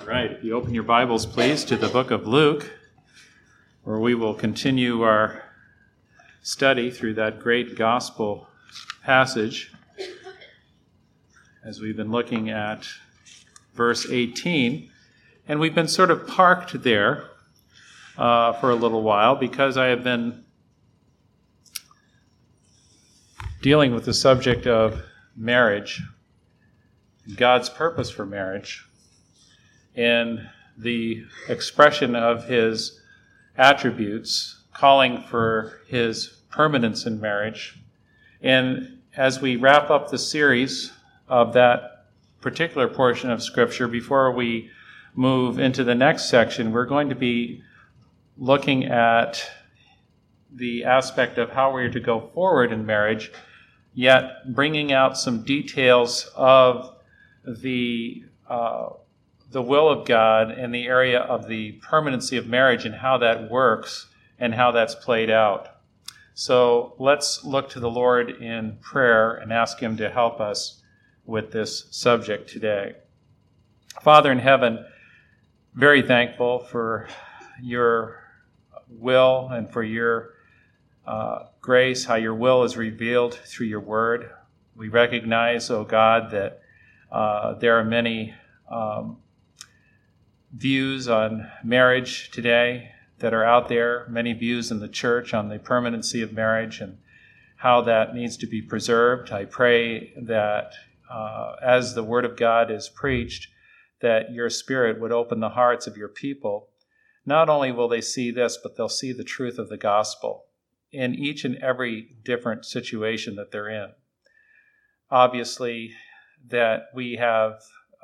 All right, if you open your Bibles, please, to the book of Luke, where we will continue our study through that great gospel passage as we've been looking at verse 18. And we've been sort of parked there for a little while because I have been dealing with the subject of marriage, God's purpose for marriage, and the expression of his attributes, calling for his permanence in marriage. And as we wrap up the series of that particular portion of Scripture, before we move into the next section, we're going to be looking at the aspect of how we're to go forward in marriage, yet bringing out some details of the will of God in the area of the permanency of marriage and how that works and how that's played out. So let's look to the Lord in prayer and ask him to help us with this subject today. Father in heaven, very thankful for your will and for your grace, how your will is revealed through your word. We recognize, O God, that there are many views on marriage today that are out there, many views in the church on the permanency of marriage and how that needs to be preserved. I pray that as the Word of God is preached, that your Spirit would open the hearts of your people. Not only will they see this, but they'll see the truth of the gospel in each and every different situation that they're in. Obviously, that we have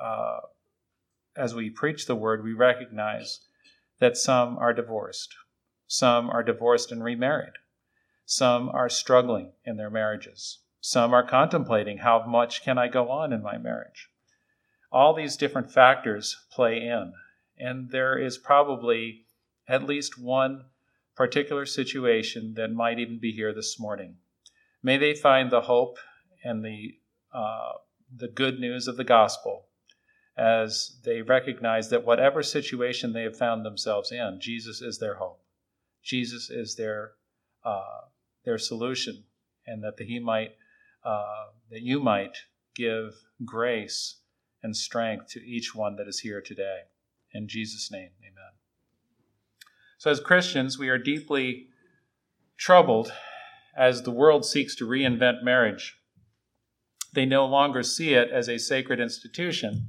as we preach the word, we recognize that some are divorced. Some are divorced and remarried. Some are struggling in their marriages. Some are contemplating, how much can I go on in my marriage? All these different factors play in. And there is probably at least one particular situation that might even be here this morning. May they find the hope and the good news of the gospel as they recognize that whatever situation they have found themselves in, Jesus is their hope. Jesus is their solution, and that that you might give grace and strength to each one that is here today. In Jesus' name, amen. So as Christians, we are deeply troubled as the world seeks to reinvent marriage. They no longer see it as a sacred institution,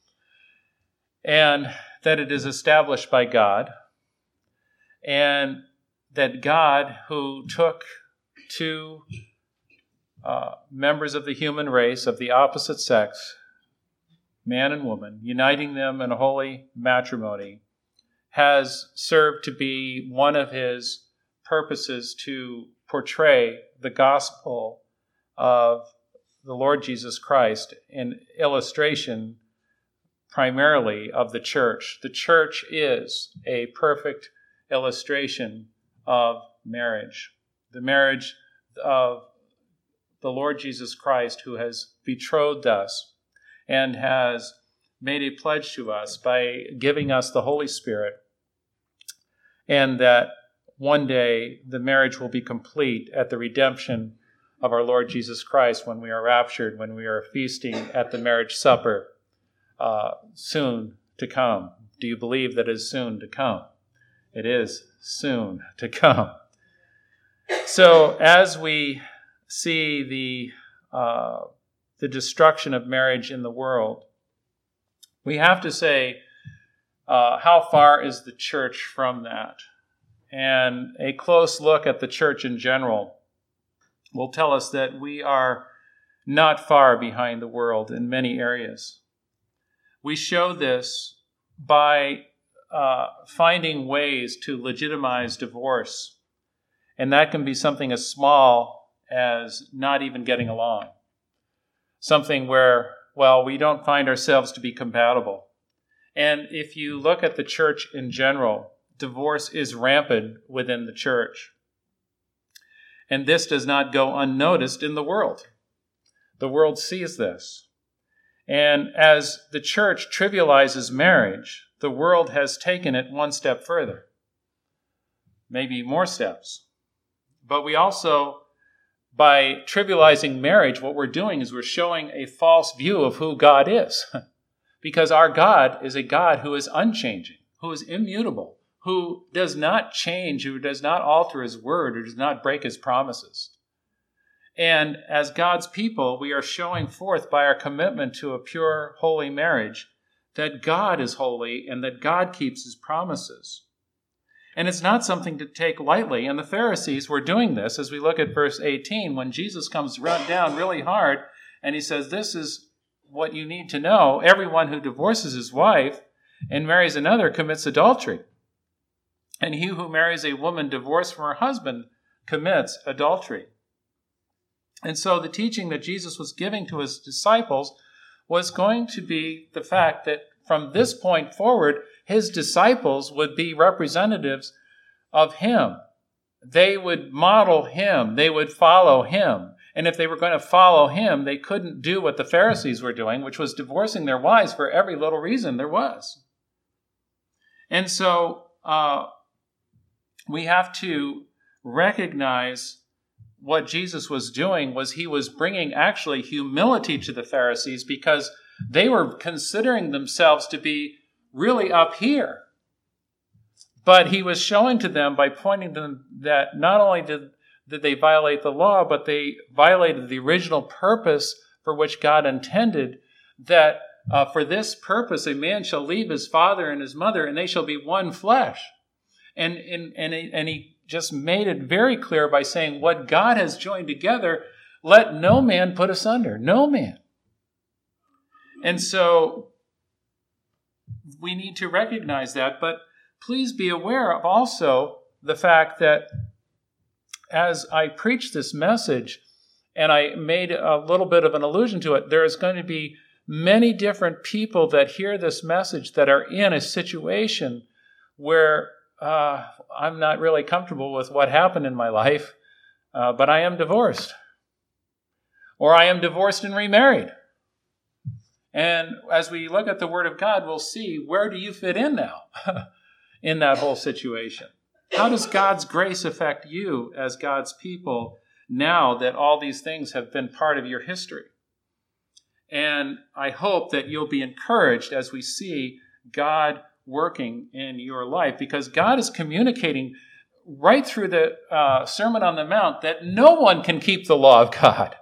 and that it is established by God, and that God, who took two members of the human race of the opposite sex, man and woman, uniting them in a holy matrimony, has served to be one of his purposes to portray the gospel of the Lord Jesus Christ in illustration primarily of the church. The church is a perfect illustration of marriage. The marriage of the Lord Jesus Christ, who has betrothed us and has made a pledge to us by giving us the Holy Spirit, and that one day the marriage will be complete at the redemption of our Lord Jesus Christ when we are raptured, when we are feasting at the marriage supper soon to come. Do you believe that it is soon to come? It is soon to come. So as we see the destruction of marriage in the world, we have to say, how far is the church from that? And a close look at the church in general will tell us that we are not far behind the world in many areas. We show this by finding ways to legitimize divorce. And that can be something as small as not even getting along. Something where, we don't find ourselves to be compatible. And if you look at the church in general, divorce is rampant within the church. And this does not go unnoticed in the world. The world sees this. And as the church trivializes marriage, the world has taken it one step further, maybe more steps. But we also, by trivializing marriage, what we're doing is we're showing a false view of who God is. Because our God is a God who is unchanging, who is immutable, who does not change, who does not alter his word, or does not break his promises. And as God's people, we are showing forth by our commitment to a pure, holy marriage that God is holy and that God keeps his promises. And it's not something to take lightly. And the Pharisees were doing this as we look at verse 18, when Jesus comes down really hard and he says, this is what you need to know. Everyone who divorces his wife and marries another commits adultery. And he who marries a woman divorced from her husband commits adultery. And so the teaching that Jesus was giving to his disciples was going to be the fact that from this point forward, his disciples would be representatives of him. They would model him. They would follow him. And if they were going to follow him, they couldn't do what the Pharisees were doing, which was divorcing their wives for every little reason there was. And so we have to recognize what Jesus was doing was he was bringing actually humility to the Pharisees, because they were considering themselves to be really up here. But he was showing to them by pointing to them that not only did they violate the law, but they violated the original purpose for which God intended, that for this purpose a man shall leave his father and his mother, and they shall be one flesh. And he just made it very clear by saying, what God has joined together, let no man put asunder. No man. And so we need to recognize that, but please be aware of also the fact that as I preach this message, and I made a little bit of an allusion to it, there is going to be many different people that hear this message that are in a situation where I'm not really comfortable with what happened in my life, but I am divorced. Or I am divorced and remarried. And as we look at the Word of God, we'll see, where do you fit in now in that whole situation? How does God's grace affect you as God's people now that all these things have been part of your history? And I hope that you'll be encouraged as we see God working in your life, because God is communicating right through the Sermon on the Mount that no one can keep the law of God.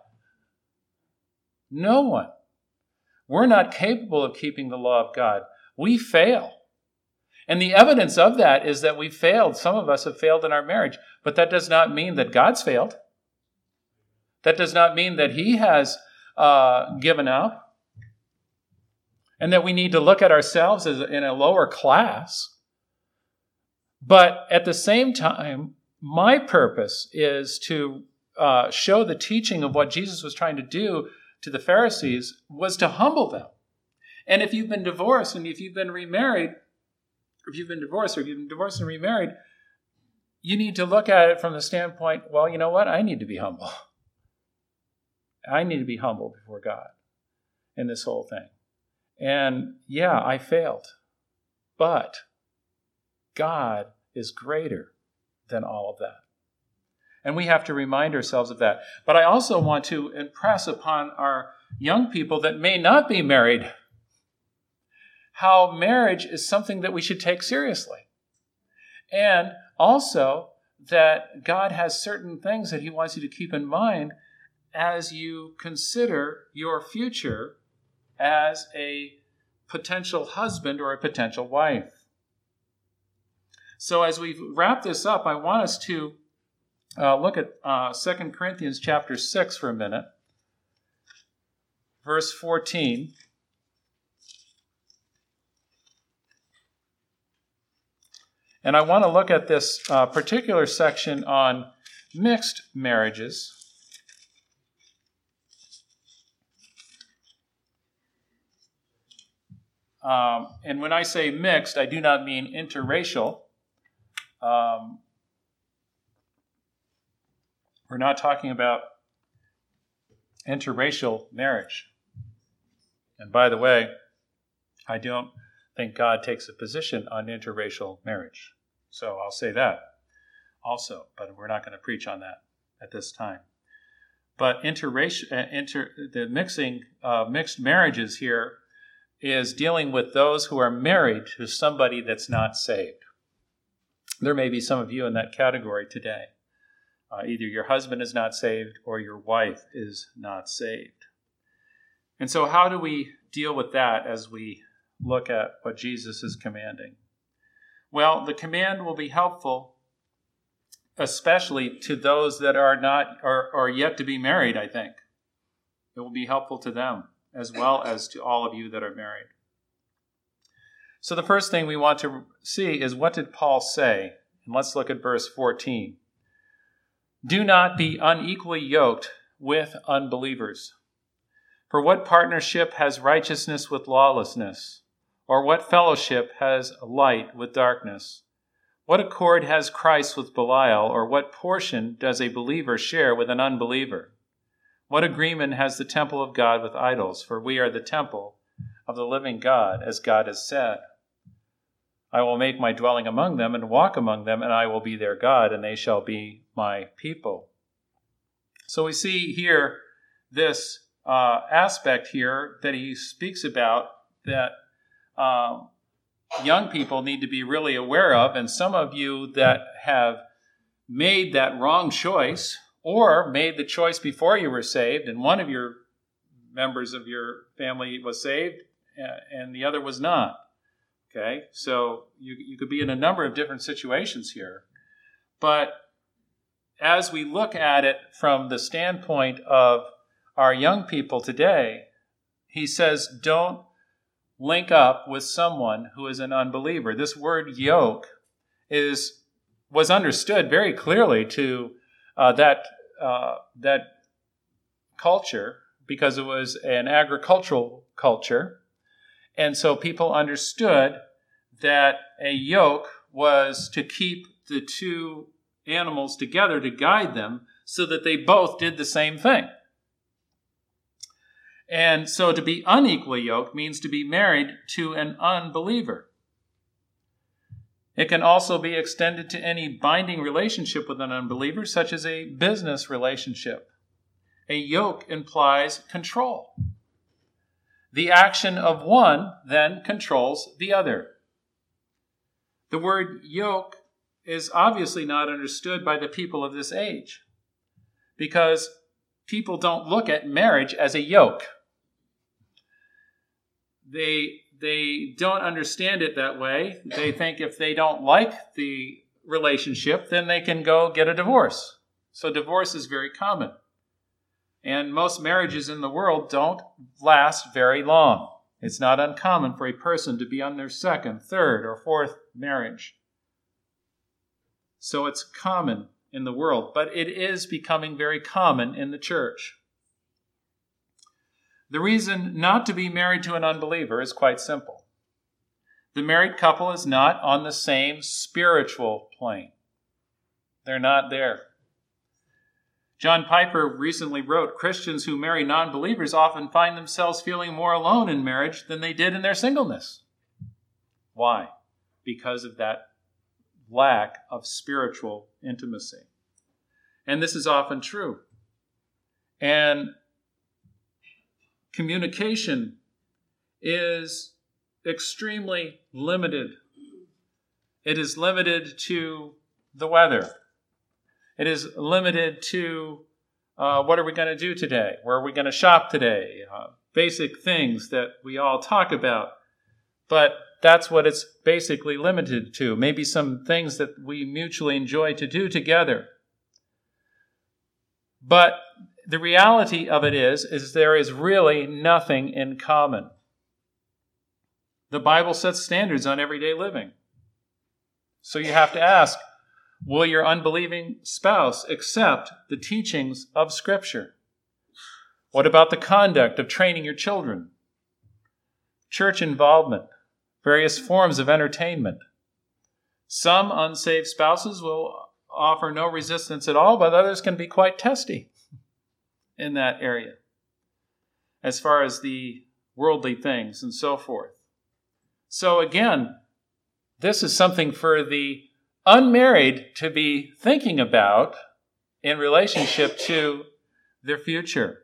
No one. We're not capable of keeping the law of God. We fail. And the evidence of that is that we failed. Some of us have failed in our marriage, but that does not mean that God's failed. That does not mean that he has given up, and that we need to look at ourselves as in a lower class. But at the same time, my purpose is to show the teaching of what Jesus was trying to do to the Pharisees was to humble them. And if you've been divorced and if you've been remarried, or if you've been divorced and remarried, you need to look at it from the standpoint, well, you know what? I need to be humble. I need to be humble before God in this whole thing. And yeah, I failed. But God is greater than all of that. And we have to remind ourselves of that. But I also want to impress upon our young people that may not be married how marriage is something that we should take seriously. And also that God has certain things that he wants you to keep in mind as you consider your future as a potential husband or a potential wife. So as we wrap this up, I want us to look at 2 Corinthians chapter 6 for a minute. Verse 14. And I want to look at this particular section on mixed marriages. And when I say mixed, I do not mean interracial. We're not talking about interracial marriage. And by the way, I don't think God takes a position on interracial marriage. So I'll say that also, but we're not going to preach on that at this time. But the mixed marriages here is dealing with those who are married to somebody that's not saved. There may be some of you in that category today. Either your husband is not saved or your wife is not saved. And so how do we deal with that as we look at what Jesus is commanding? Well, the command will be helpful, especially to those that are not or yet to be married, I think. It will be helpful to them as well as to all of you that are married. So the first thing we want to see is, what did Paul say? And let's look at verse 14. Do not be unequally yoked with unbelievers. For what partnership has righteousness with lawlessness? Or what fellowship has light with darkness? What accord has Christ with Belial? Or what portion does a believer share with an unbeliever? What agreement has the temple of God with idols? For we are the temple of the living God, as God has said. I will make my dwelling among them and walk among them, and I will be their God, and they shall be my people. So we see here this aspect here that he speaks about that young people need to be really aware of, and some of you that have made that wrong choice or made the choice before you were saved, and one of your members of your family was saved and the other was not. Okay, so you could be in a number of different situations here. But as we look at it from the standpoint of our young people today, he says, don't link up with someone who is an unbeliever. This word yoke was understood very clearly to that culture, because it was an agricultural culture. And so people understood that a yoke was to keep the two animals together to guide them so that they both did the same thing. And so to be unequally yoked means to be married to an unbeliever. It can also be extended to any binding relationship with an unbeliever, such as a business relationship. A yoke implies control. The action of one then controls the other. The word yoke is obviously not understood by the people of this age, because people don't look at marriage as a yoke. They don't understand it that way. They think if they don't like the relationship, then they can go get a divorce. So divorce is very common. And most marriages in the world don't last very long. It's not uncommon for a person to be on their second, third, or fourth marriage. So it's common in the world, but it is becoming very common in the church. The reason not to be married to an unbeliever is quite simple. The married couple is not on the same spiritual plane. They're not there. John Piper recently wrote, Christians who marry non-believers often find themselves feeling more alone in marriage than they did in their singleness. Why? Because of that lack of spiritual intimacy. And this is often true. And communication is extremely limited. It is limited to the weather. It is limited to what are we going to do today? Where are we going to shop today? Basic things that we all talk about. But that's what it's basically limited to. Maybe some things that we mutually enjoy to do together. But the reality of it is there is really nothing in common. The Bible sets standards on everyday living. So you have to ask, will your unbelieving spouse accept the teachings of Scripture? What about the conduct of training your children? Church involvement, various forms of entertainment. Some unsaved spouses will offer no resistance at all, but others can be quite testy in that area. As far as the worldly things, and so forth. So again, this is something for the unmarried to be thinking about in relationship to their future.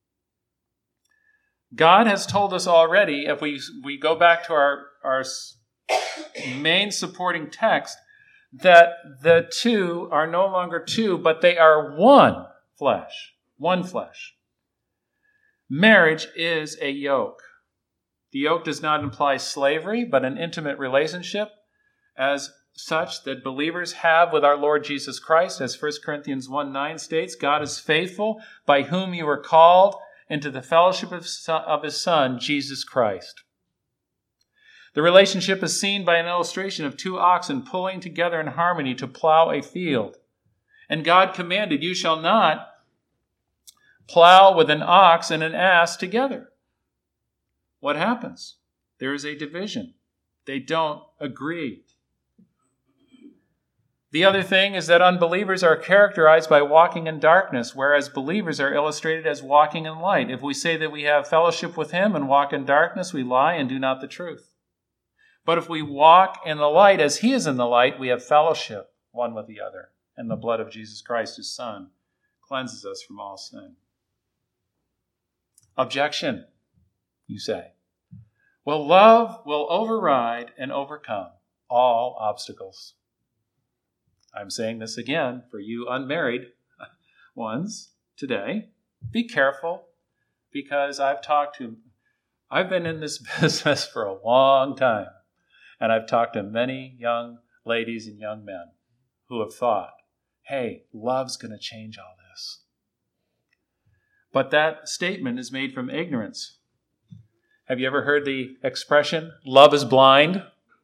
God has told us already, if we go back to our main supporting text, that the two are no longer two, but they are one flesh. One flesh. Marriage is a yoke. The yoke does not imply slavery, but an intimate relationship as such that believers have with our Lord Jesus Christ. As 1 Corinthians 1:9 states, God is faithful, by whom you were called into the fellowship of His Son, Jesus Christ. The relationship is seen by an illustration of two oxen pulling together in harmony to plow a field. And God commanded, "You shall not plow with an ox and an ass together." What happens? There is a division. They don't agree. The other thing is that unbelievers are characterized by walking in darkness, whereas believers are illustrated as walking in light. If we say that we have fellowship with Him and walk in darkness, we lie and do not the truth. But if we walk in the light as He is in the light, we have fellowship one with the other. And the blood of Jesus Christ, His Son, cleanses us from all sin. Objection, you say. Well, love will override and overcome all obstacles. I'm saying this again for you unmarried ones today. Be careful, because I've been in this business for a long time, and I've talked to many young ladies and young men who have thought, hey, love's going to change all this. But that statement is made from ignorance. Have you ever heard the expression, love is blind?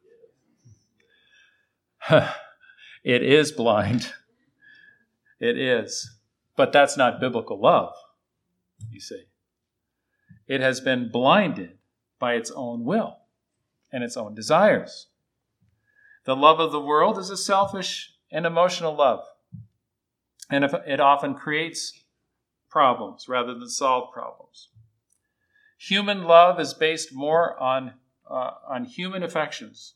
It is blind. It is. But that's not biblical love, you see. It has been blinded by its own will and its own desires. The love of the world is a selfish and emotional love. And it often creates problems rather than solve problems. Human love is based more on human affections.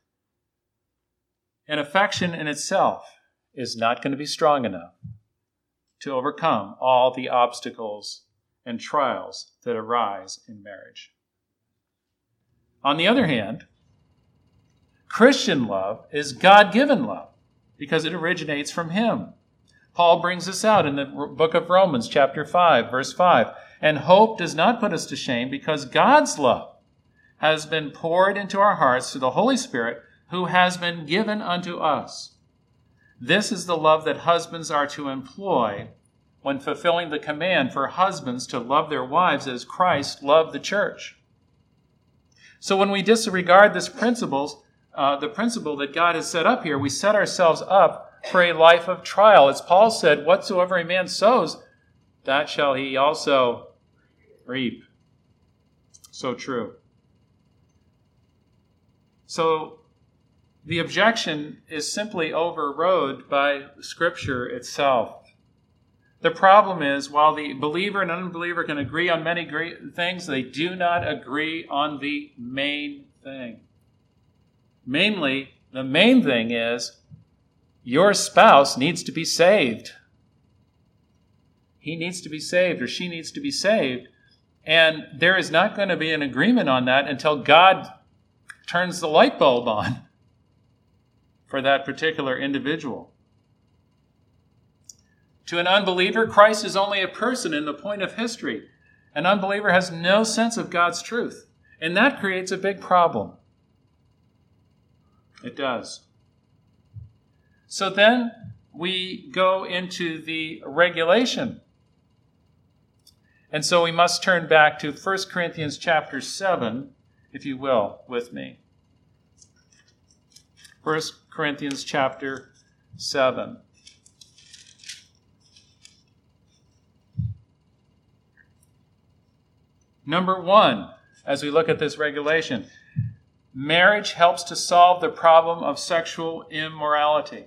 And affection in itself is not going to be strong enough to overcome all the obstacles and trials that arise in marriage. On the other hand, Christian love is God-given love because it originates from Him. Paul brings this out in the book of Romans, chapter 5, verse 5. And hope does not put us to shame because God's love has been poured into our hearts through the Holy Spirit who has been given unto us. This is the love that husbands are to employ when fulfilling the command for husbands to love their wives as Christ loved the church. So when we disregard this principle that God has set up here, we set ourselves up for a life of trial. As Paul said, whatsoever a man sows, that shall he also reap. So true. So the objection is simply overrode by Scripture itself. The problem is, while the believer and unbeliever can agree on many great things, they do not agree on the main thing. Mainly, the main thing is, your spouse needs to be saved. He needs to be saved, or she needs to be saved. And there is not going to be an agreement on that until God turns the light bulb on for that particular individual. To an unbeliever, Christ is only a person in the point of history. An unbeliever has no sense of God's truth, and that creates a big problem. It does. So then we go into the regulation. And so we must turn back to 1 Corinthians chapter 7, if you will, with me. 1 Corinthians chapter 7. Number 1, as we look at this regulation, marriage helps to solve the problem of sexual immorality.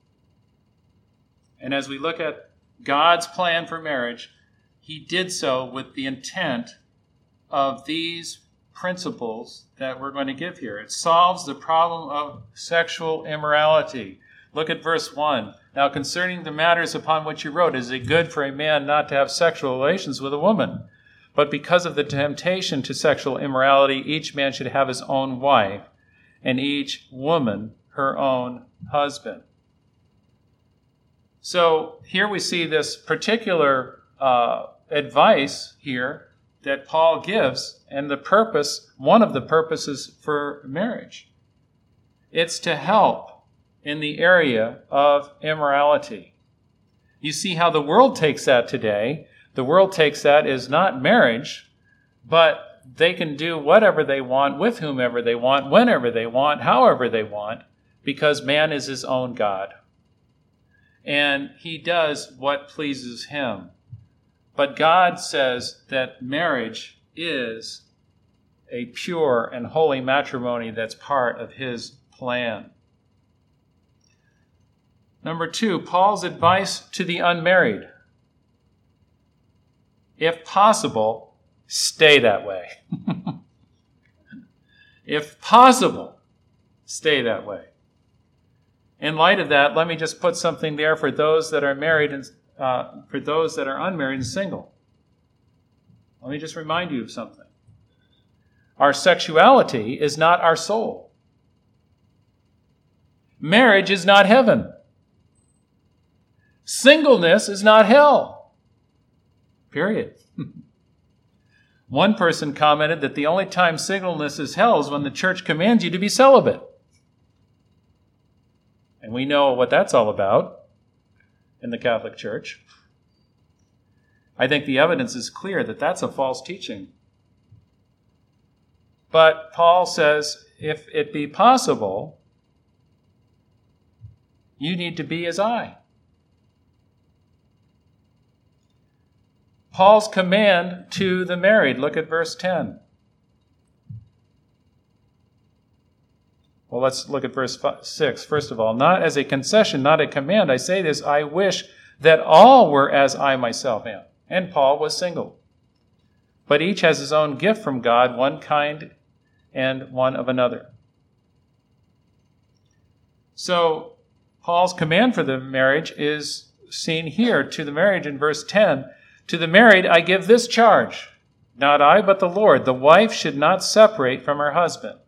And as we look at God's plan for marriage, He did so with the intent of these principles that we're going to give here. It solves the problem of sexual immorality. Look at verse 1. Now, concerning the matters upon which you wrote, is it good for a man not to have sexual relations with a woman? But because of the temptation to sexual immorality, each man should have his own wife, and each woman her own husband. So here we see this particular advice here that Paul gives, and the purpose, one of the purposes for marriage. It's to help in the area of immorality. You see how the world takes that today. The world takes that as not marriage, but they can do whatever they want, with whomever they want, whenever they want, however they want, because man is his own God. And he does what pleases him. But God says that marriage is a pure and holy matrimony that's part of his plan. Number 2, Paul's advice to the unmarried. If possible, stay that way. If possible, stay that way. In light of that, let me just put something there for those that are married and for those that are unmarried and single. Let me just remind you of something. Our sexuality is not our soul. Marriage is not heaven. Singleness is not hell. Period. One person commented that the only time singleness is hell is when the church commands you to be celibate. And we know what that's all about in the Catholic Church. I think the evidence is clear that that's a false teaching. But Paul says, if it be possible, you need to be as I. Paul's command to the married. Look at verse 10. Well, let's look at verse 6. First of all, not as a concession, not a command. I say this, I wish that all were as I myself am. And Paul was single. But each has his own gift from God, one kind and one of another. So, Paul's command for the marriage is seen here to the marriage in verse 10. To the married I give this charge, not I, but the Lord. The wife should not separate from her husband.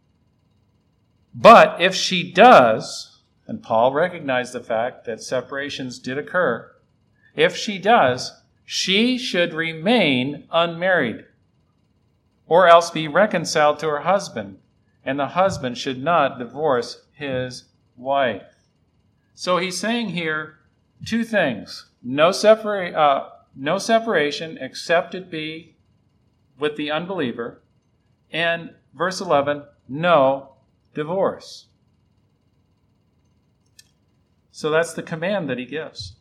But if she does, and Paul recognized the fact that separations did occur, if she does, she should remain unmarried, or else be reconciled to her husband, and the husband should not divorce his wife. So he's saying here two things. No separation except it be with the unbeliever. And verse 11, no divorce. So that's the command that he gives.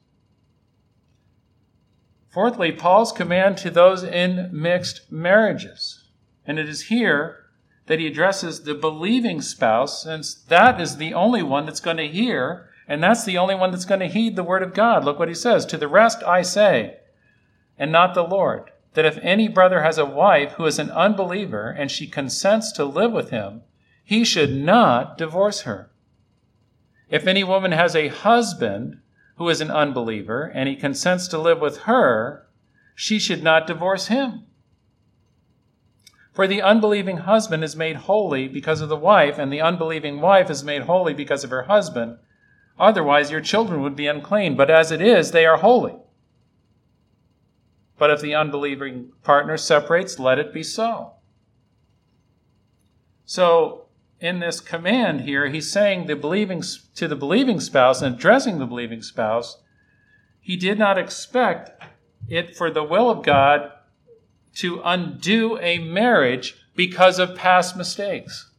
Fourthly, Paul's command to those in mixed marriages. And it is here that he addresses the believing spouse, since that is the only one that's going to hear, and that's the only one that's going to heed the word of God. Look what he says. To the rest I say, and not the Lord, that if any brother has a wife who is an unbeliever, and she consents to live with him, he should not divorce her. If any woman has a husband who is an unbeliever, and he consents to live with her, she should not divorce him. For the unbelieving husband is made holy because of the wife, and the unbelieving wife is made holy because of her husband. Otherwise your children would be unclean, but as it is, they are holy. But if the unbelieving partner separates, let it be so. So, in this command here, he's saying to the believing spouse and addressing the believing spouse, he did not expect it for the will of God to undo a marriage because of past mistakes.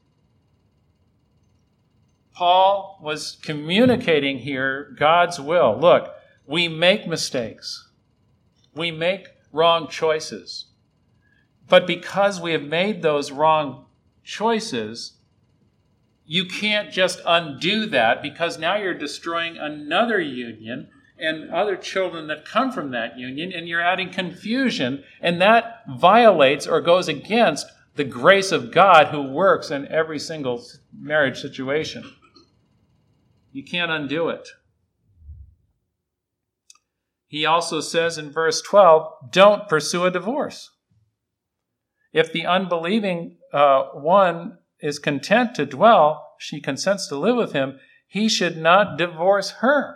Paul was communicating here God's will. Look, we make mistakes. We make wrong choices. But because we have made those wrong choices, you can't just undo that, because now you're destroying another union and other children that come from that union, and you're adding confusion, and that violates or goes against the grace of God who works in every single marriage situation. You can't undo it. He also says in verse 12, don't pursue a divorce. If the unbelieving one is content to dwell, she consents to live with him, he should not divorce her.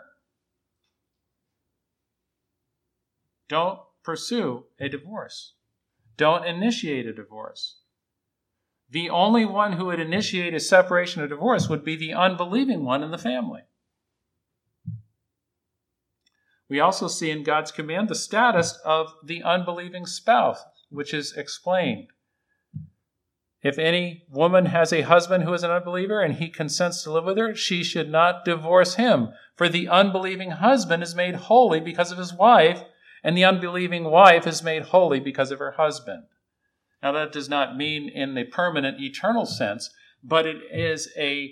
Don't pursue a divorce. Don't initiate a divorce. The only one who would initiate a separation or divorce would be the unbelieving one in the family. We also see in God's command the status of the unbelieving spouse, which is explained. If any woman has a husband who is an unbeliever and he consents to live with her, she should not divorce him. For the unbelieving husband is made holy because of his wife, and the unbelieving wife is made holy because of her husband. Now that does not mean in the permanent eternal sense, but it is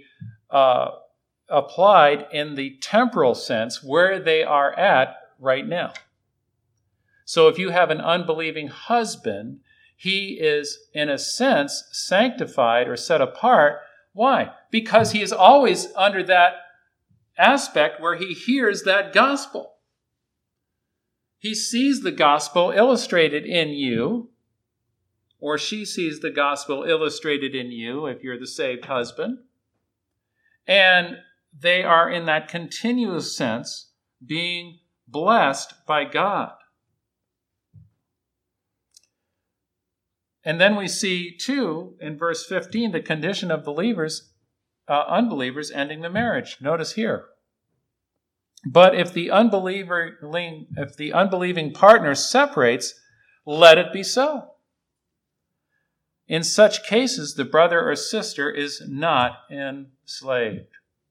applied in the temporal sense where they are at right now. So if you have an unbelieving husband, he is, in a sense, sanctified or set apart. Why? Because he is always under that aspect where he hears that gospel. He sees the gospel illustrated in you, or she sees the gospel illustrated in you if you're the saved husband. And they are, in that continuous sense, being blessed by God. And then we see, too, in verse 15, the condition of unbelievers ending the marriage. Notice here. But if the unbelieving partner separates, let it be so. In such cases, the brother or sister is not enslaved.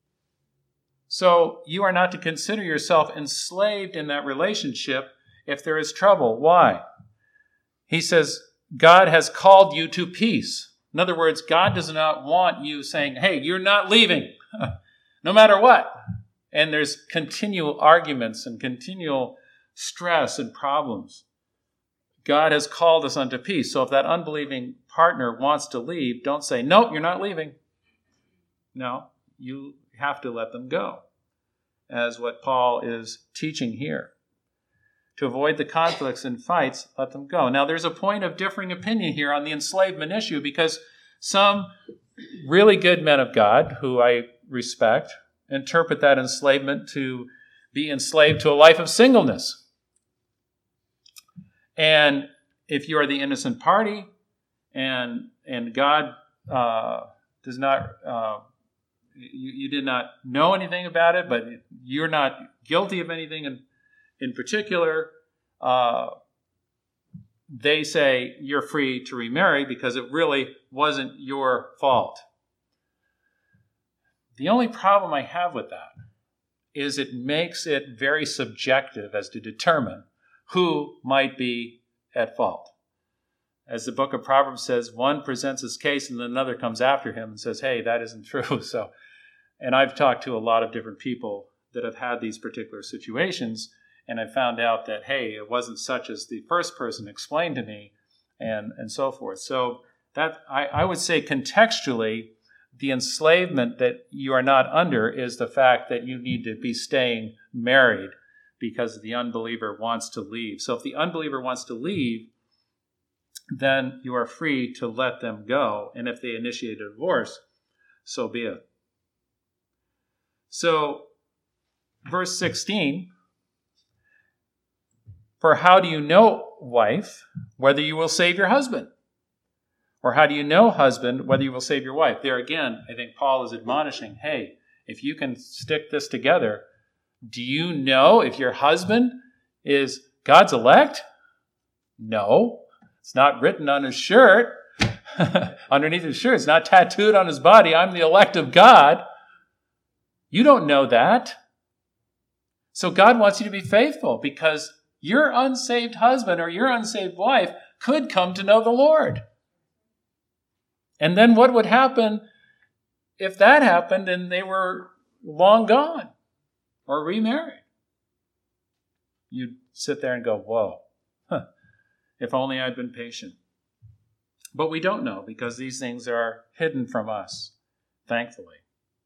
So you are not to consider yourself enslaved in that relationship if there is trouble. Why? He says, God has called you to peace. In other words, God does not want you saying, hey, you're not leaving, no matter what. And there's continual arguments and continual stress and problems. God has called us unto peace. So if that unbelieving partner wants to leave, don't say, nope, you're not leaving. No, you have to let them go, as what Paul is teaching here. To avoid the conflicts and fights, let them go. Now, there's a point of differing opinion here on the enslavement issue, because some really good men of God, who I respect, interpret that enslavement to be enslaved to a life of singleness. And if you are the innocent party and God does not, you did not know anything about it, but you're not guilty of anything in particular, they say you're free to remarry because it really wasn't your fault. The only problem I have with that is it makes it very subjective as to determine who might be at fault. As the book of Proverbs says, one presents his case and then another comes after him and says, hey, that isn't true. And I've talked to a lot of different people that have had these particular situations, and I found out that, hey, it wasn't such as the first person explained to me, and so forth. So that I would say contextually, the enslavement that you are not under is the fact that you need to be staying married because the unbeliever wants to leave. So if the unbeliever wants to leave, then you are free to let them go. And if they initiate a divorce, so be it. So, verse 16, for how do you know, wife, whether you will save your husband? Or how do you know, husband, whether you will save your wife? There again, I think Paul is admonishing, hey, if you can stick this together, do you know if your husband is God's elect? No. It's not written on his shirt. Underneath his shirt. It's not tattooed on his body. I'm the elect of God. You don't know that. So God wants you to be faithful because your unsaved husband or your unsaved wife could come to know the Lord. And then what would happen if that happened and they were long gone or remarried? You'd sit there and go, whoa. If only I'd been patient. But we don't know because these things are hidden from us, thankfully.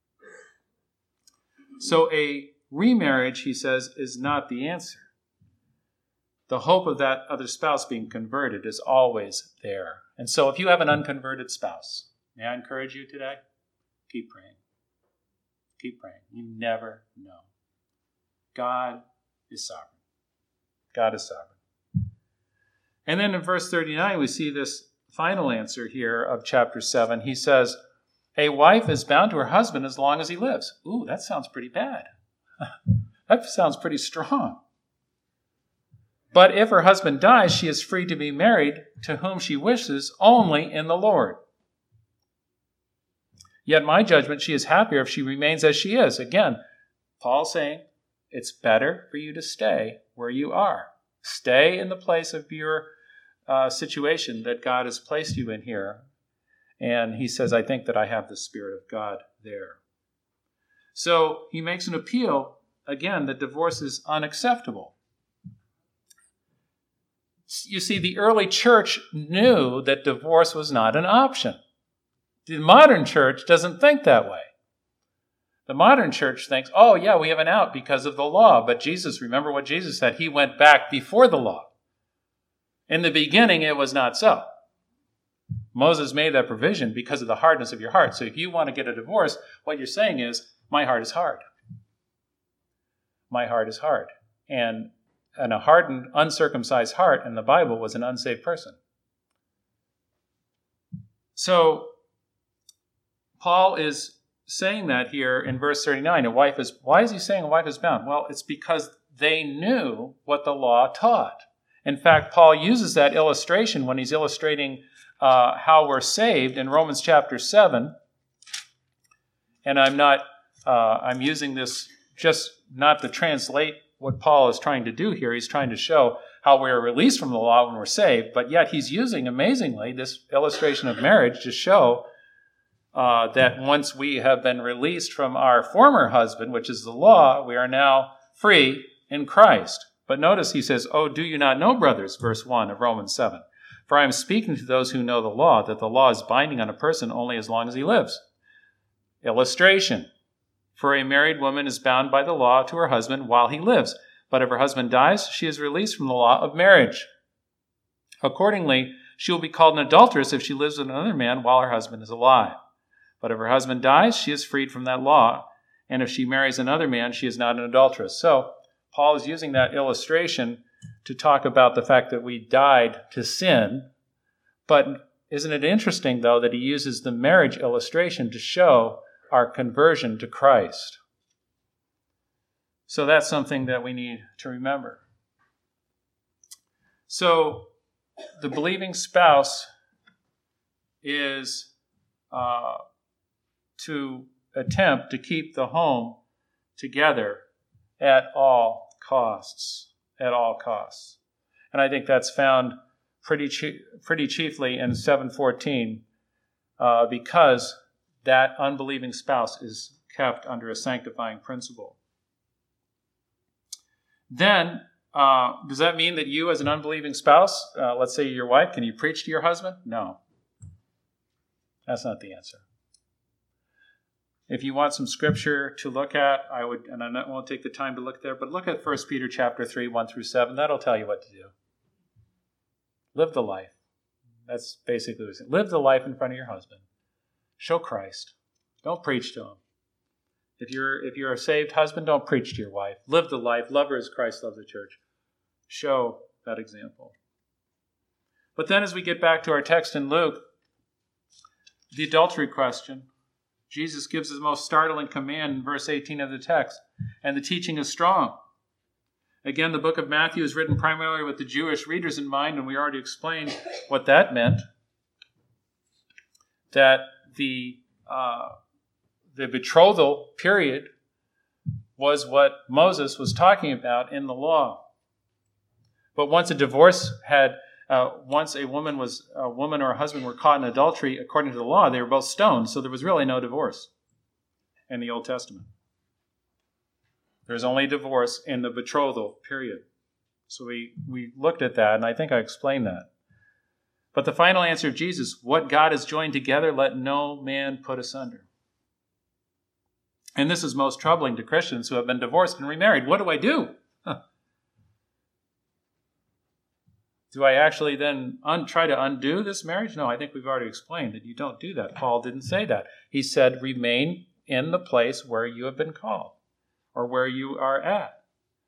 So a remarriage, he says, is not the answer. The hope of that other spouse being converted is always there. And so if you have an unconverted spouse, may I encourage you today? Keep praying. Keep praying. You never know. God is sovereign. God is sovereign. And then in verse 39, we see this final answer here of chapter 7. He says, a wife is bound to her husband as long as he lives. Ooh, that sounds pretty bad. That sounds pretty strong. But if her husband dies, she is free to be married to whom she wishes only in the Lord. Yet my judgment, she is happier if she remains as she is. Again, Paul's saying it's better for you to stay where you are. Stay in the place of your situation that God has placed you in here. And he says, I think that I have the Spirit of God there. So he makes an appeal, again, that divorce is unacceptable. You see, the early church knew that divorce was not an option. The modern church doesn't think that way. The modern church thinks, oh, yeah, we have an out because of the law. But Jesus, remember what Jesus said, he went back before the law. In the beginning, it was not so. Moses made that provision because of the hardness of your heart. So if you want to get a divorce, what you're saying is, my heart is hard. My heart is hard. And a hardened, uncircumcised heart in the Bible was an unsaved person. So Paul is saying that here in verse 39. Why is he saying a wife is bound? Well, it's because they knew what the law taught. In fact, Paul uses that illustration when he's illustrating how we're saved in Romans chapter 7. And I'm using this just not to translate what Paul is trying to do here. He's trying to show how we're released from the law when we're saved, but yet he's using, amazingly, this illustration of marriage to show that once we have been released from our former husband, which is the law, we are now free in Christ. But notice he says, oh, do you not know, brothers, verse 1 of Romans 7, for I am speaking to those who know the law, that the law is binding on a person only as long as he lives. Illustration. For a married woman is bound by the law to her husband while he lives. But if her husband dies, she is released from the law of marriage. Accordingly, she will be called an adulteress if she lives with another man while her husband is alive. But if her husband dies, she is freed from that law. And if she marries another man, she is not an adulteress. So Paul is using that illustration to talk about the fact that we died to sin. But isn't it interesting, though, that he uses the marriage illustration to show our conversion to Christ? So that's something that we need to remember. So the believing spouse is to attempt to keep the home together at all costs. At all costs. And I think that's found pretty chiefly in 7:14 because that unbelieving spouse is kept under a sanctifying principle. Then, does that mean that you as an unbelieving spouse, let's say your wife, can you preach to your husband? No. That's not the answer. If you want some scripture to look at, I won't take the time to look there, but look at 1 Peter chapter 3, 1 through 7. That'll tell you what to do. Live the life. That's basically what it's saying. Live the life in front of your husband. Show Christ. Don't preach to him. If you're a saved husband, don't preach to your wife. Live the life. Love her as Christ loved the church. Show that example. But then as we get back to our text in Luke, the adultery question, Jesus gives his most startling command in verse 18 of the text, and the teaching is strong. Again, the book of Matthew is written primarily with the Jewish readers in mind, and we already explained what that meant. That the betrothal period was what Moses was talking about in the law. But once a divorce once a woman or a husband were caught in adultery, according to the law, they were both stoned. So there was really no divorce in the Old Testament. There's only divorce in the betrothal period. So we looked at that, and I think I explained that. But the final answer of Jesus, what God has joined together, let no man put asunder. And this is most troubling to Christians who have been divorced and remarried. What do I do? Do I actually then try to undo this marriage? No, I think we've already explained that you don't do that. Paul didn't say that. He said, remain in the place where you have been called or where you are at.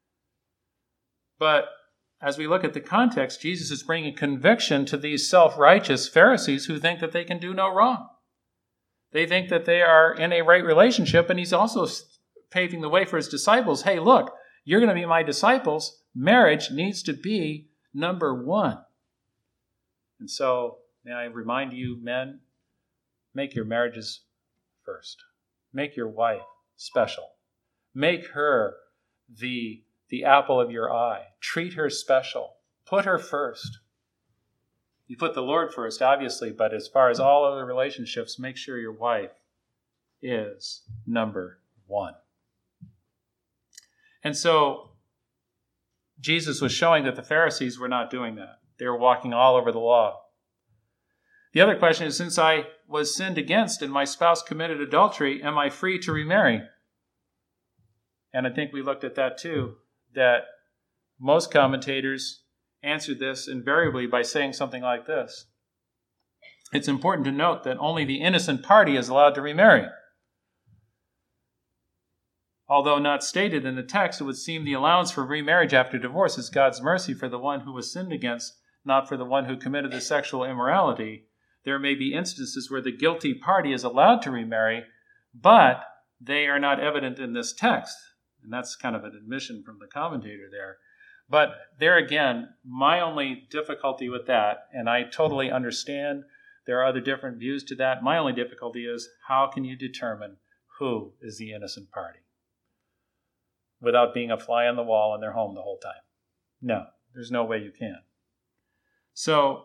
But as we look at the context, Jesus is bringing conviction to these self-righteous Pharisees who think that they can do no wrong. They think that they are in a right relationship, and he's also paving the way for his disciples. Hey, look, you're going to be my disciples. Marriage needs to be number one. And so, may I remind you, men, make your marriages first. Make your wife special. Make her the apple of your eye. Treat her special. Put her first. You put the Lord first, obviously, but as far as all other relationships, make sure your wife is number one. And so, Jesus was showing that the Pharisees were not doing that. They were walking all over the law. The other question is, since I was sinned against and my spouse committed adultery, am I free to remarry? And I think we looked at that too, that most commentators answered this invariably by saying something like this. It's important to note that only the innocent party is allowed to remarry. Although not stated in the text, it would seem the allowance for remarriage after divorce is God's mercy for the one who was sinned against, not for the one who committed the sexual immorality. There may be instances where the guilty party is allowed to remarry, but they are not evident in this text. And that's kind of an admission from the commentator there. But there again, my only difficulty with that, and I totally understand there are other different views to that, my only difficulty is how can you determine who is the innocent party without being a fly on the wall in their home the whole time? No, there's no way you can. So,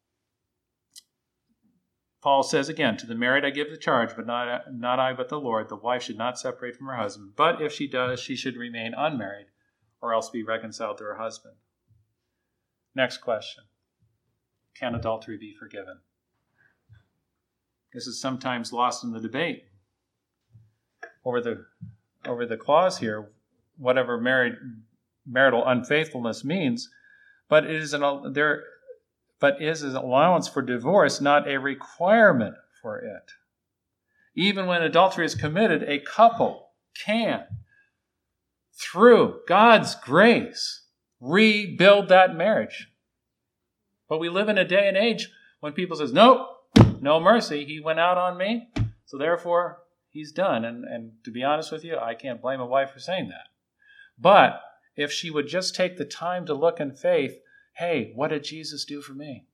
Paul says again, to the married I give the charge, but not I, but the Lord. The wife should not separate from her husband. But if she does, she should remain unmarried, or else be reconciled to her husband. Next question. Can adultery be forgiven? This is sometimes lost in the debate over the clause here, whatever marital unfaithfulness means, but is an allowance for divorce not a requirement for it. Even when adultery is committed, a couple can, through God's grace, rebuild that marriage. But we live in a day and age when people say, nope, no mercy, he went out on me, so therefore he's done. And to be honest with you, I can't blame a wife for saying that. But if she would just take the time to look in faith, hey, what did Jesus do for me?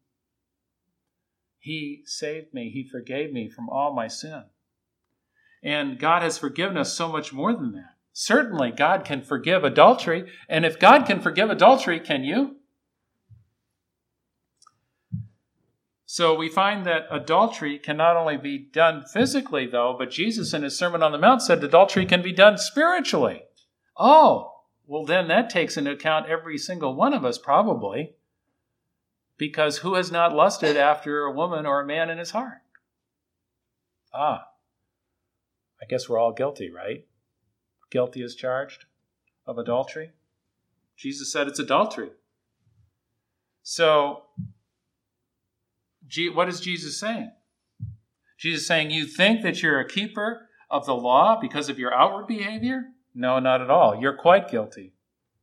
He saved me. He forgave me from all my sin. And God has forgiven us so much more than that. Certainly, God can forgive adultery. And if God can forgive adultery, can you? So we find that adultery can not only be done physically, though, but Jesus in his Sermon on the Mount said adultery can be done spiritually. Oh, well, then that takes into account every single one of us, probably. Because who has not lusted after a woman or a man in his heart? I guess we're all guilty, right? Guilty as charged of adultery. Jesus said it's adultery. So, what is Jesus saying? Jesus is saying, you think that you're a keeper of the law because of your outward behavior? No, not at all. You're quite guilty.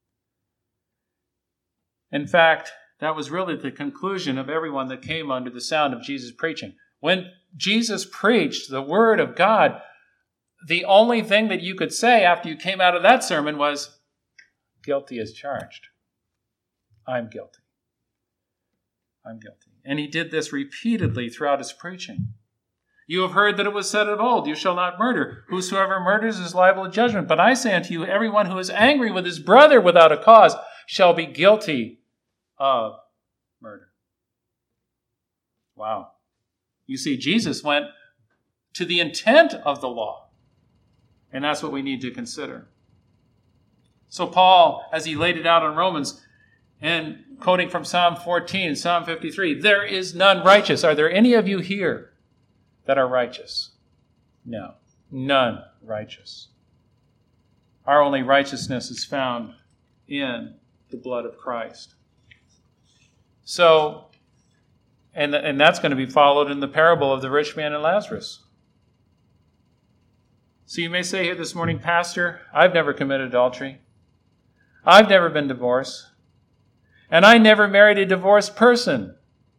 In fact, that was really the conclusion of everyone that came under the sound of Jesus preaching. When Jesus preached the word of God, the only thing that you could say after you came out of that sermon was, guilty as charged. I'm guilty. I'm guilty. And he did this repeatedly throughout his preaching. You have heard that it was said of old, you shall not murder. Whosoever murders is liable to judgment. But I say unto you, everyone who is angry with his brother without a cause shall be guilty of murder. Wow. You see, Jesus went to the intent of the law. And that's what we need to consider. So Paul, as he laid it out in Romans, And quoting from Psalm 14, Psalm 53, there is none righteous. Are there any of you here that are righteous? No, none righteous. Our only righteousness is found in the blood of Christ. So, and that's going to be followed in the parable of the rich man and Lazarus. So you may say here this morning, Pastor, I've never committed adultery. I've never been divorced. And I never married a divorced person.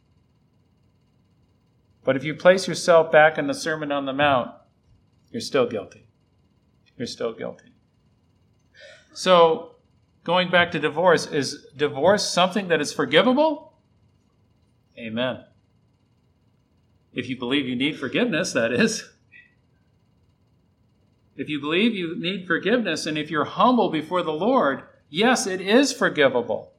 But if you place yourself back in the Sermon on the Mount, you're still guilty. You're still guilty. So, going back to divorce, is divorce something that is forgivable? Amen. If you believe you need forgiveness, that is. If you believe you need forgiveness, and if you're humble before the Lord, yes, it is forgivable.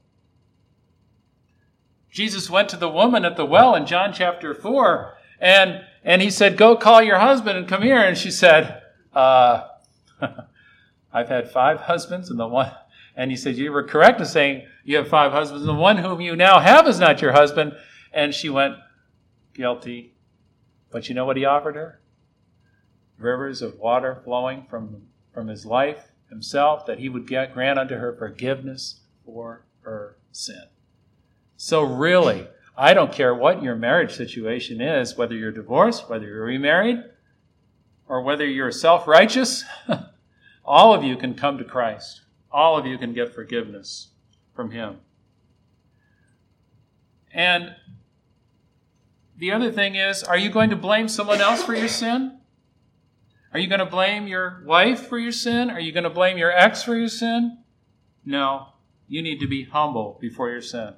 Jesus went to the woman at the well in John chapter 4, and he said, go call your husband and come here. And she said, I've had 5 husbands, and he said, you were correct in saying you have 5 husbands, and the one whom you now have is not your husband. And she went, guilty. But you know what he offered her? Rivers of water flowing from his life himself, that he would grant unto her forgiveness for her sin. So really, I don't care what your marriage situation is, whether you're divorced, whether you're remarried, or whether you're self-righteous, all of you can come to Christ. All of you can get forgiveness from him. And the other thing is, are you going to blame someone else for your sin? Are you going to blame your wife for your sin? Are you going to blame your ex for your sin? No, you need to be humble before your sin.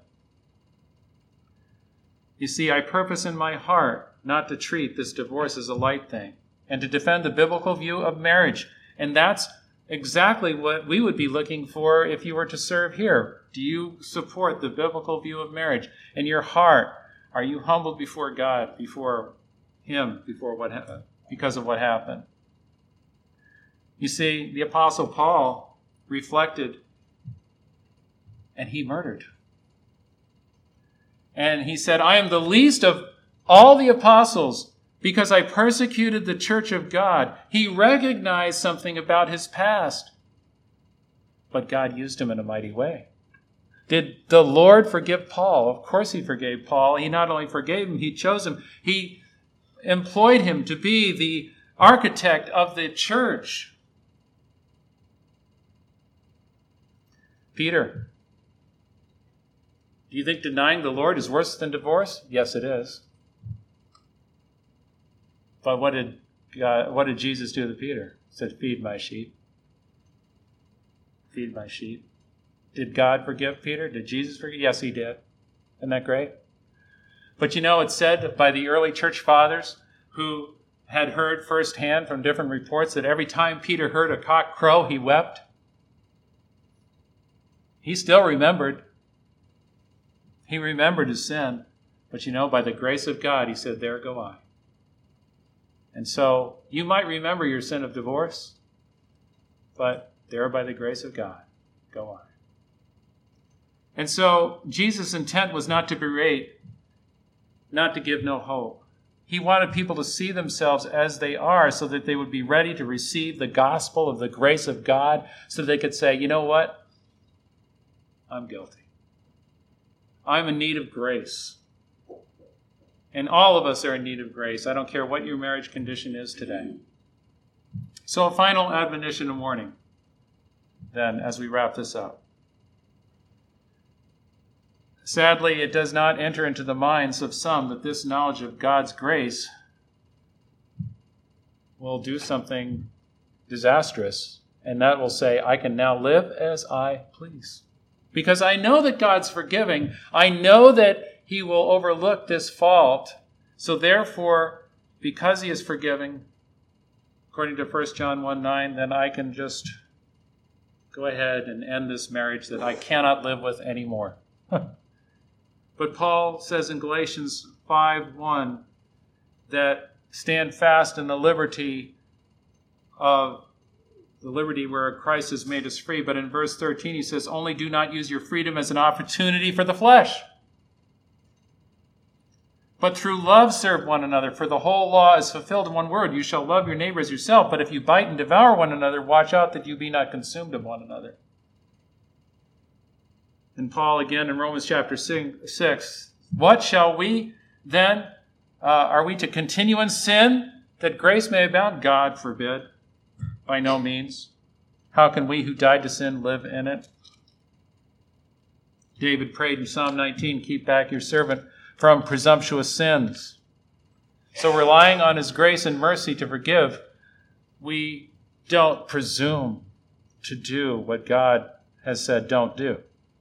You see, I purpose in my heart not to treat this divorce as a light thing and to defend the biblical view of marriage. And that's exactly what we would be looking for if you were to serve here. Do you support the biblical view of marriage? In your heart, are you humbled before God, before him, because of what happened? You see, the Apostle Paul reflected and he murdered. And he said, I am the least of all the apostles because I persecuted the church of God. He recognized something about his past, but God used him in a mighty way. Did the Lord forgive Paul? Of course he forgave Paul. He not only forgave him, he chose him. He employed him to be the architect of the church. Peter, do you think denying the Lord is worse than divorce? Yes, it is. But what did Jesus do to Peter? He said, feed my sheep. Feed my sheep. Did God forgive Peter? Did Jesus forgive? Yes, he did. Isn't that great? But you know, it's said by the early church fathers who had heard firsthand from different reports that every time Peter heard a cock crow, he wept. He still remembered. He remembered his sin. But you know, by the grace of God, he said, there go I. And so you might remember your sin of divorce, but there by the grace of God, go I. And so Jesus' intent was not to berate, not to give no hope. He wanted people to see themselves as they are so that they would be ready to receive the gospel of the grace of God so they could say, you know what? I'm guilty. I'm in need of grace. And all of us are in need of grace. I don't care what your marriage condition is today. So a final admonition and warning then as we wrap this up. Sadly, it does not enter into the minds of some that this knowledge of God's grace will do something disastrous, and that will say, I can now live as I please. Because I know that God's forgiving. I know that he will overlook this fault. So therefore, because he is forgiving, according to 1 John 1:9, then I can just go ahead and end this marriage that I cannot live with anymore. But Paul says in Galatians 5:1 that stand fast in the liberty of the liberty where Christ has made us free. But in verse 13 he says, only do not use your freedom as an opportunity for the flesh, but through love serve one another. For the whole law is fulfilled in one word, you shall love your neighbor as yourself. But if you bite and devour one another, watch out that you be not consumed of one another. And Paul again in Romans chapter 6, what shall we then? Are we to continue in sin that grace may abound? God forbid. By no means. How can we who died to sin live in it? David prayed in Psalm 19, keep back your servant from presumptuous sins. So relying on his grace and mercy to forgive, we don't presume to do what God has said don't do.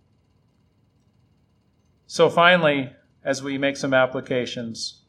So finally, as we make some applications,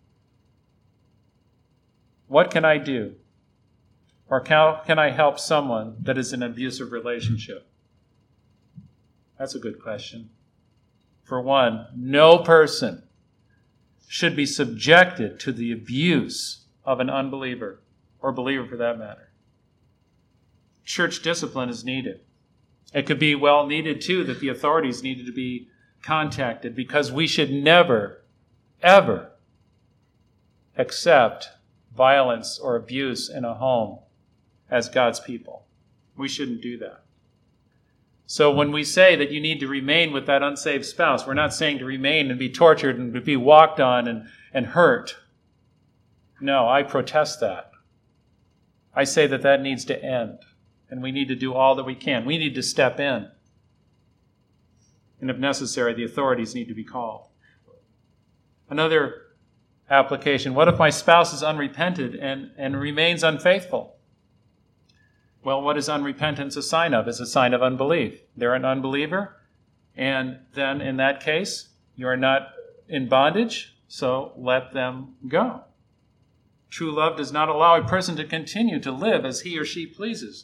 what can I do? Or how can I help someone that is in an abusive relationship? That's a good question. For one, no person should be subjected to the abuse of an unbeliever, or believer for that matter. Church discipline is needed. It could be well needed, too, that the authorities needed to be contacted, because we should never, ever accept violence or abuse in a home as God's people. We shouldn't do that. So when we say that you need to remain with that unsaved spouse, we're not saying to remain and be tortured and to be walked on and hurt. No, I protest that. I say that that needs to end, and we need to do all that we can. We need to step in. And if necessary, the authorities need to be called. Another application, what if my spouse is unrepentant and remains unfaithful? Well, what is unrepentance a sign of? It's a sign of unbelief. They're an unbeliever, and then in that case, you are not in bondage, so let them go. True love does not allow a person to continue to live as he or she pleases.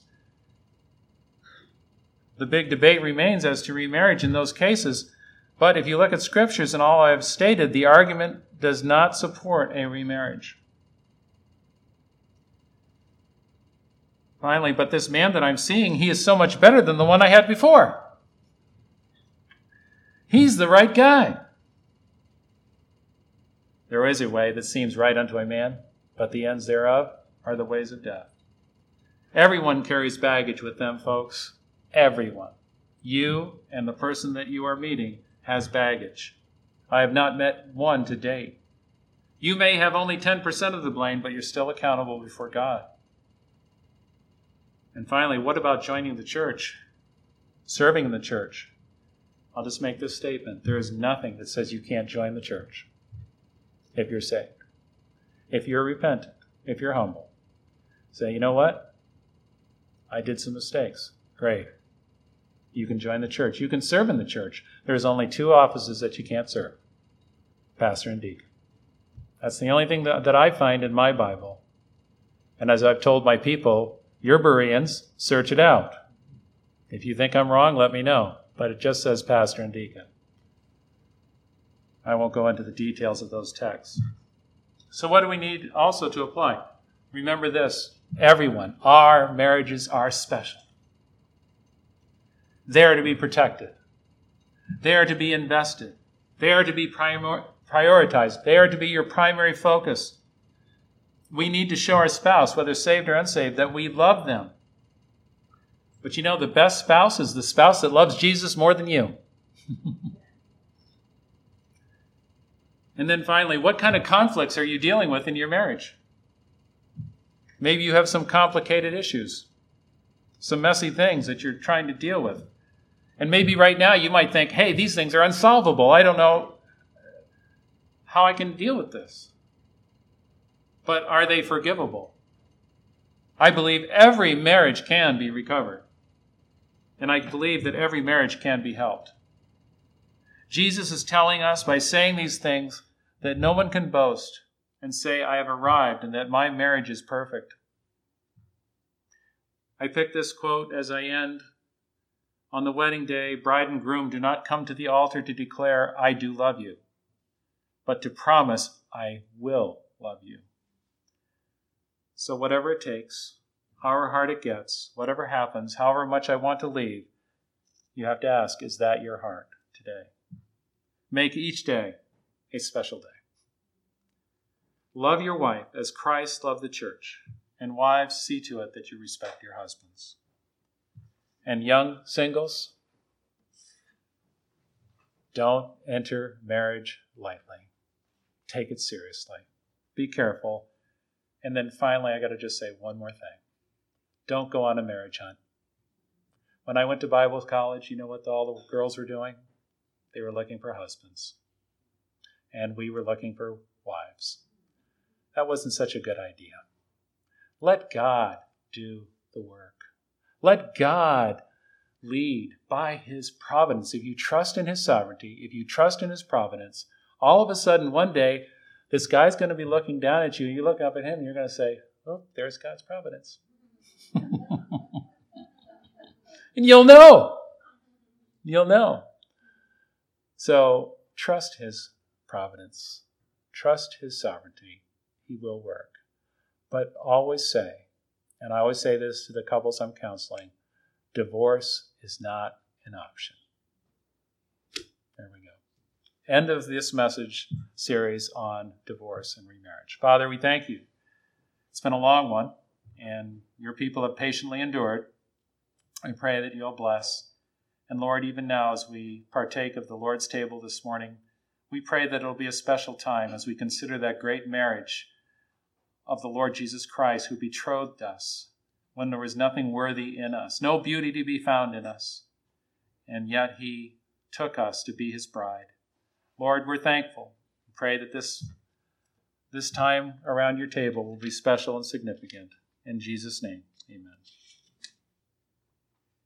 The big debate remains as to remarriage in those cases, but if you look at scriptures and all I have stated, the argument does not support a remarriage. Finally, but this man that I'm seeing, he is so much better than the one I had before. He's the right guy. There is a way that seems right unto a man, but the ends thereof are the ways of death. Everyone carries baggage with them, folks. Everyone. You and the person that you are meeting has baggage. I have not met one to date. You may have only 10% of the blame, but you're still accountable before God. And finally, what about joining the church? Serving in the church? I'll just make this statement. There is nothing that says you can't join the church if you're saved. If you're repentant, if you're humble. Say, you know what? I did some mistakes. Great. You can join the church. You can serve in the church. There's only two offices that you can't serve. Pastor and deacon. That's the only thing that I find in my Bible. And as I've told my people, you're Bereans, search it out. If you think I'm wrong, let me know. But it just says pastor and deacon. I won't go into the details of those texts. So what do we need also to apply? Remember this, everyone, our marriages are special. They are to be protected. They are to be invested. They are to be prioritized. They are to be your primary focus. We need to show our spouse, whether saved or unsaved, that we love them. But you know, the best spouse is the spouse that loves Jesus more than you. And then finally, what kind of conflicts are you dealing with in your marriage? Maybe you have some complicated issues, some messy things that you're trying to deal with. And maybe right now you might think, hey, these things are unsolvable. I don't know how I can deal with this. But are they forgivable? I believe every marriage can be recovered. And I believe that every marriage can be helped. Jesus is telling us by saying these things that no one can boast and say, I have arrived and that my marriage is perfect. I picked this quote as I end. On the wedding day, bride and groom do not come to the altar to declare, I do love you, but to promise, I will love you. So whatever it takes, however hard it gets, whatever happens, however much I want to leave, you have to ask, is that your heart today? Make each day a special day. Love your wife as Christ loved the church. And wives, see to it that you respect your husbands. And young singles, don't enter marriage lightly. Take it seriously. Be careful. And then finally, I got to just say one more thing. Don't go on a marriage hunt. When I went to Bible college, you know what all the girls were doing? They were looking for husbands. And we were looking for wives. That wasn't such a good idea. Let God do the work. Let God lead by his providence. If you trust in his sovereignty, if you trust in his providence, all of a sudden one day, this guy's going to be looking down at you, and you look up at him, and you're going to say, oh, there's God's providence. And you'll know. You'll know. So trust his providence. Trust his sovereignty. He will work. But always say, and I always say this to the couples I'm counseling, divorce is not an option. There we go. End of this message series on divorce and remarriage. Father, we thank you. It's been a long one, and your people have patiently endured. I pray that you'll bless. And Lord, even now as we partake of the Lord's table this morning, we pray that it'll be a special time as we consider that great marriage of the Lord Jesus Christ, who betrothed us when there was nothing worthy in us, no beauty to be found in us, and yet he took us to be his bride. Lord, we're thankful. We pray that this time around your table will be special and significant. In Jesus' name, amen.